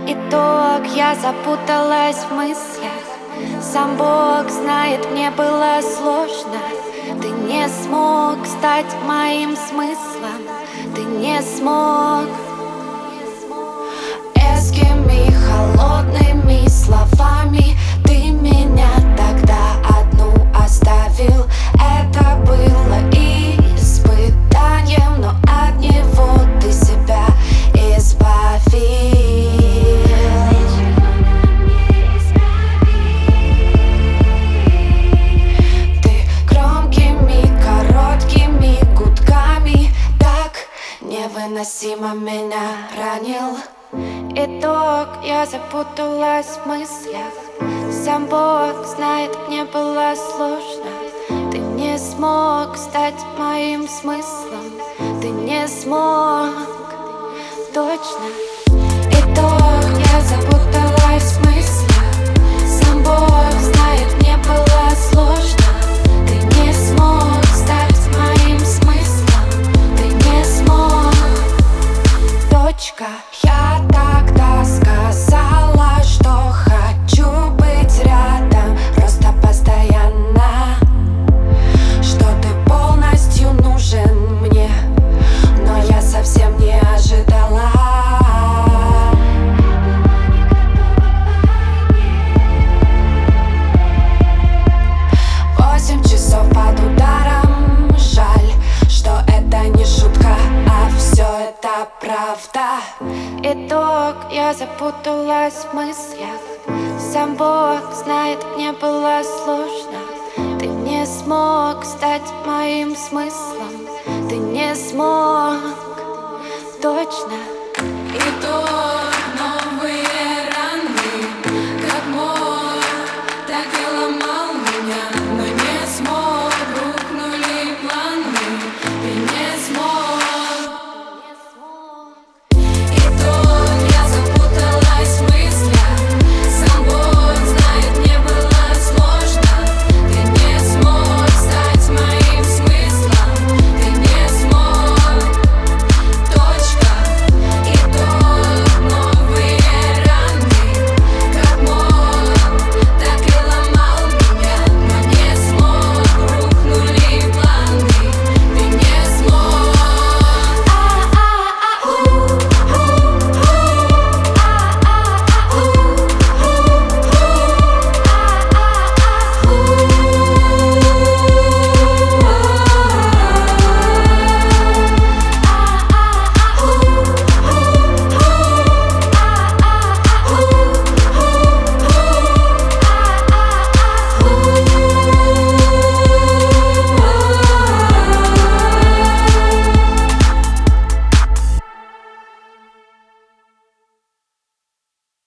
Итог, я запуталась в мыслях. Сам Бог знает, мне было сложно. Ты не смог стать моим смыслом. Ты не смог. Эскими холодными словами ты меня тогда одну оставил. Это было испытанием, но от него ты себя избавил. Ты громкими, короткими гудками так невыносимо меня ранил. Итог, я запуталась в мыслях. Сам Бог знает, мне было сложно. Ты не смог стать моим смыслом. Ты не смог, точно. Итог, я запуталась в мыслях. Сам Бог знает, мне было сложно. Ты не смог стать моим смыслом. Ты не смог, точка. Я тогда сказала, что хочу быть рядом, просто постоянно, что ты полностью нужен мне, но я совсем не ожидала. 8 часов под ударом, жаль, что это не шутка, а все это правда. Итог, я запуталась в мыслях. Сам Бог знает, мне было сложно. Ты не смог стать моим смыслом. Ты не смог, точно. Итог.